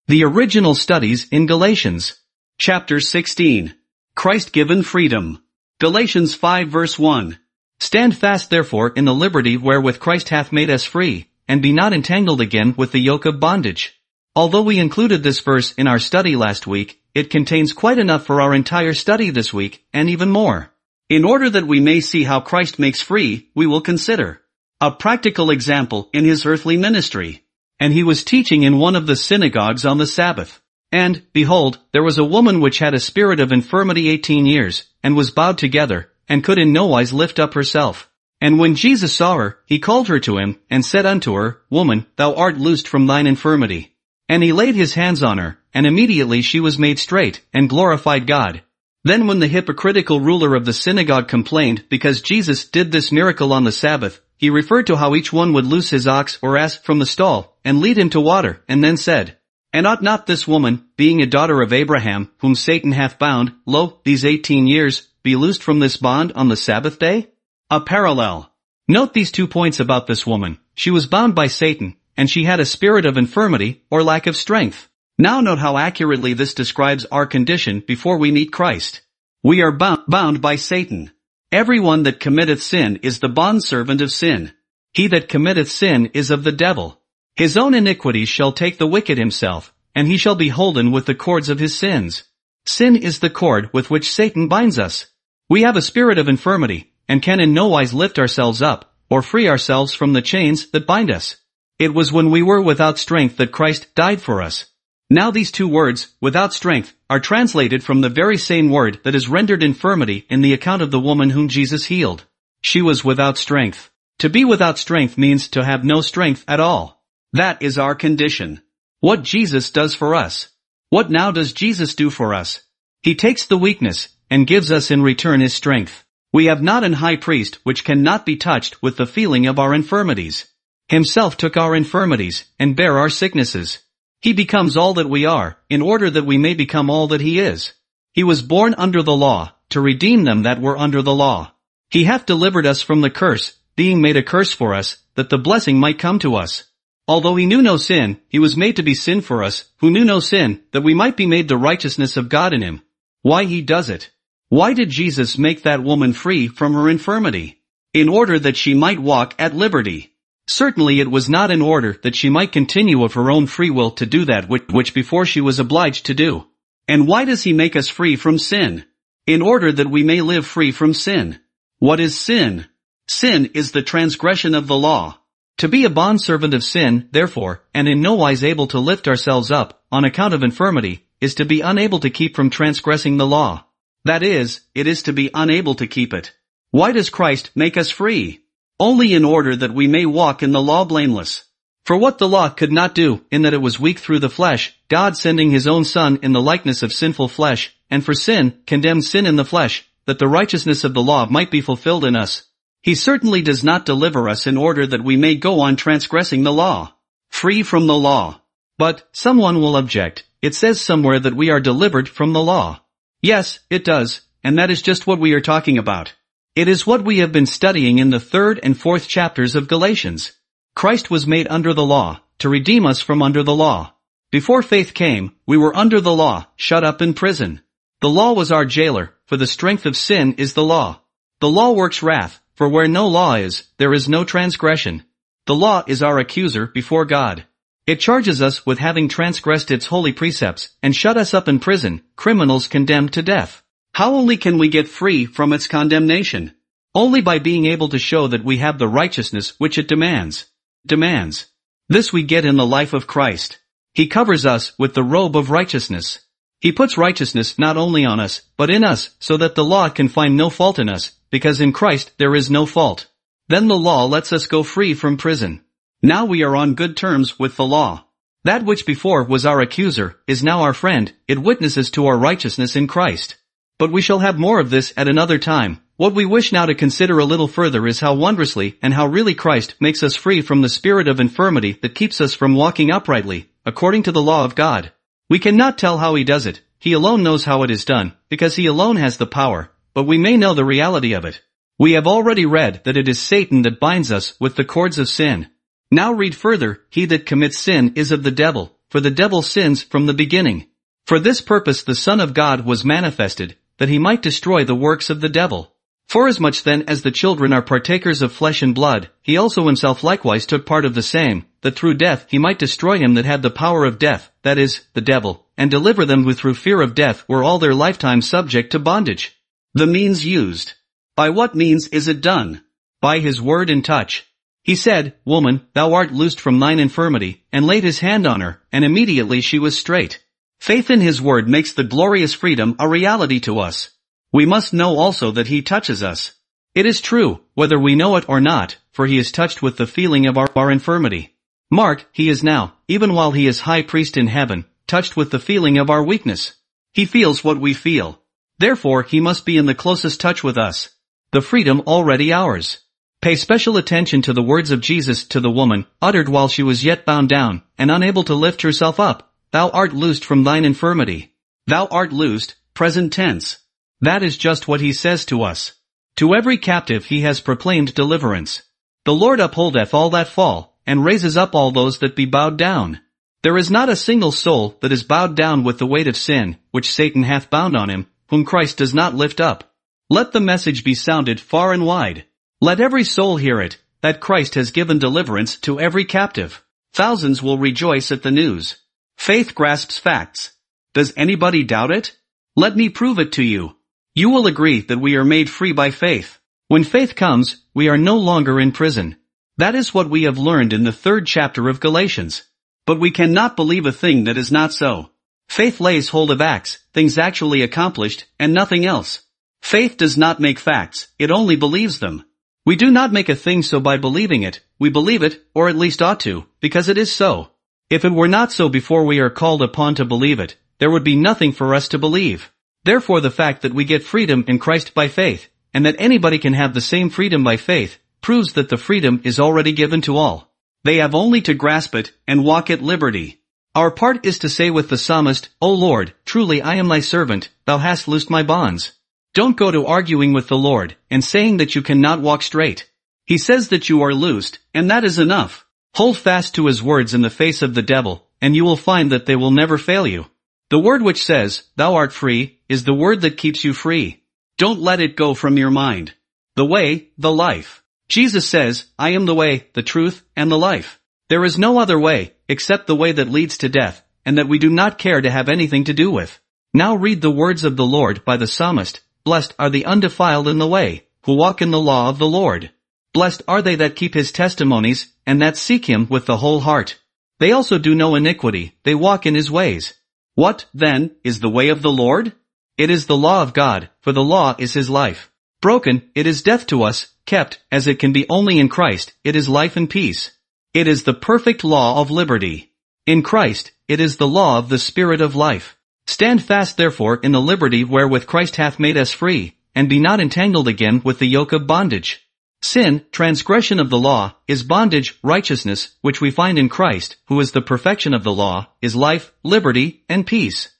The original studies in Galatians. Chapter 16. Christ-given freedom. Galatians 5 verse 1. Stand fast therefore in the liberty wherewith Christ hath made us free, and be not entangled again with the yoke of bondage. Although we included this verse in our study last week, it contains quite enough for our entire study this week, and even more. In order that we may see how Christ makes free, we will consider a practical example in his earthly ministry. And he was teaching in one of the synagogues on the Sabbath. And, behold, there was a woman which had a spirit of infirmity 18 years, and was bowed together, and could in no wise lift up herself. And when Jesus saw her, he called her to him, and said unto her, Woman, thou art loosed from thine infirmity. And he laid his hands on her, and immediately she was made straight, and glorified God. Then when the hypocritical ruler of the synagogue complained because Jesus did this miracle on the Sabbath, he referred to how each one would loose his ox or ass from the stall, and lead him to water, and then said, And ought not this woman, being a daughter of Abraham, whom Satan hath bound, lo, these 18 years, be loosed from this bond on the Sabbath day? A parallel. Note these 2 points about this woman. She was bound by Satan, and she had a spirit of infirmity, or lack of strength. Now note how accurately this describes our condition before we meet Christ. We are bound by Satan. Everyone that committeth sin is the bondservant of sin. He that committeth sin is of the devil. His own iniquities shall take the wicked himself, and he shall be holden with the cords of his sins. Sin is the cord with which Satan binds us. We have a spirit of infirmity, and can in no wise lift ourselves up, or free ourselves from the chains that bind us. It was when we were without strength that Christ died for us. Now these 2 words, without strength, are translated from the very same word that is rendered infirmity in the account of the woman whom Jesus healed. She was without strength. To be without strength means to have no strength at all. That is our condition. What Jesus does for us. What now does Jesus do for us? He takes the weakness, and gives us in return his strength. We have not an high priest which cannot be touched with the feeling of our infirmities. Himself took our infirmities, and bare our sicknesses. He becomes all that we are, in order that we may become all that he is. He was born under the law, to redeem them that were under the law. He hath delivered us from the curse, being made a curse for us, that the blessing might come to us. Although he knew no sin, he was made to be sin for us, who knew no sin, that we might be made the righteousness of God in him. Why he does it? Why did Jesus make that woman free from her infirmity? In order that she might walk at liberty. Certainly it was not in order that she might continue of her own free will to do that which before she was obliged to do. And why does he make us free from sin? In order that we may live free from sin. What is sin? Sin is the transgression of the law. To be a bondservant of sin, therefore, and in no wise able to lift ourselves up, on account of infirmity, is to be unable to keep from transgressing the law. That is, it is to be unable to keep it. Why does Christ make us free? Only in order that we may walk in the law blameless. For what the law could not do, in that it was weak through the flesh, God sending his own Son in the likeness of sinful flesh, and for sin, condemned sin in the flesh, that the righteousness of the law might be fulfilled in us. He certainly does not deliver us in order that we may go on transgressing the law. Free from the law. But, someone will object, it says somewhere that we are delivered from the law. Yes, it does, and that is just what we are talking about. It is what we have been studying in the 3rd and 4th chapters of Galatians. Christ was made under the law, to redeem us from under the law. Before faith came, we were under the law, shut up in prison. The law was our jailer, for the strength of sin is the law. The law works wrath, for where no law is, there is no transgression. The law is our accuser before God. It charges us with having transgressed its holy precepts, and shut us up in prison, criminals condemned to death. How only can we get free from its condemnation? Only by being able to show that we have the righteousness which it demands. This we get in the life of Christ. He covers us with the robe of righteousness. He puts righteousness not only on us, but in us, so that the law can find no fault in us, because in Christ there is no fault. Then the law lets us go free from prison. Now we are on good terms with the law. That which before was our accuser is now our friend, it witnesses to our righteousness in Christ. But we shall have more of this at another time. What we wish now to consider a little further is how wondrously and how really Christ makes us free from the spirit of infirmity that keeps us from walking uprightly, according to the law of God. We cannot tell how he does it, he alone knows how it is done, because he alone has the power, but we may know the reality of it. We have already read that it is Satan that binds us with the cords of sin. Now read further, he that commits sin is of the devil, for the devil sins from the beginning. For this purpose the Son of God was manifested, that he might destroy the works of the devil. Forasmuch then as the children are partakers of flesh and blood, he also himself likewise took part of the same, that through death he might destroy him that had the power of death, that is, the devil, and deliver them who through fear of death were all their lifetime subject to bondage. The means used. By what means is it done? By his word and touch. He said, Woman, thou art loosed from thine infirmity, and laid his hand on her, and immediately she was straight. Faith in his word makes the glorious freedom a reality to us. We must know also that he touches us. It is true, whether we know it or not, for he is touched with the feeling of our infirmity. Mark, he is now, even while he is high priest in heaven, touched with the feeling of our weakness. He feels what we feel. Therefore he must be in the closest touch with us. The freedom already ours. Pay special attention to the words of Jesus to the woman, uttered while she was yet bound down, and unable to lift herself up. Thou art loosed from thine infirmity. Thou art loosed, present tense. That is just what he says to us. To every captive he has proclaimed deliverance. The Lord upholdeth all that fall, and raises up all those that be bowed down. There is not a single soul that is bowed down with the weight of sin, which Satan hath bound on him, whom Christ does not lift up. Let the message be sounded far and wide. Let every soul hear it, that Christ has given deliverance to every captive. Thousands will rejoice at the news. Faith grasps facts. Does anybody doubt it? Let me prove it to you. You will agree that we are made free by faith. When faith comes, we are no longer in prison. That is what we have learned in the 3rd chapter of Galatians. But we cannot believe a thing that is not so. Faith lays hold of acts, things actually accomplished, and nothing else. Faith does not make facts, it only believes them. We do not make a thing so by believing it, we believe it, or at least ought to, because it is so. If it were not so before we are called upon to believe it, there would be nothing for us to believe. Therefore the fact that we get freedom in Christ by faith, and that anybody can have the same freedom by faith, proves that the freedom is already given to all. They have only to grasp it, and walk at liberty. Our part is to say with the psalmist, O Lord, truly I am thy servant, thou hast loosed my bonds. Don't go to arguing with the Lord, and saying that you cannot walk straight. He says that you are loosed, and that is enough. Hold fast to his words in the face of the devil, and you will find that they will never fail you. The word which says, thou art free, is the word that keeps you free. Don't let it go from your mind. The way, the life. Jesus says, I am the way, the truth, and the life. There is no other way, except the way that leads to death, and that we do not care to have anything to do with. Now read the words of the Lord by the psalmist, Blessed are the undefiled in the way, who walk in the law of the Lord. Blessed are they that keep his testimonies, and that seek him with the whole heart. They also do no iniquity, they walk in his ways. What, then, is the way of the Lord? It is the law of God, for the law is his life. Broken, it is death to us, kept, as it can be only in Christ, it is life and peace. It is the perfect law of liberty. In Christ, it is the law of the Spirit of life. Stand fast therefore in the liberty wherewith Christ hath made us free, and be not entangled again with the yoke of bondage. Sin, transgression of the law, is bondage. Righteousness, which we find in Christ, who is the perfection of the law, is life, liberty, and peace.